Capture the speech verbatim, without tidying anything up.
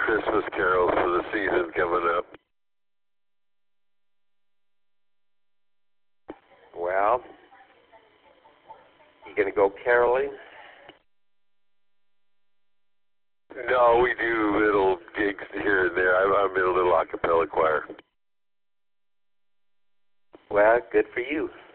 Christmas carols for the season coming up. Well, you gonna go caroling? No, we do little gigs here and there. I'm, I'm in a little a cappella choir. Well, good for you.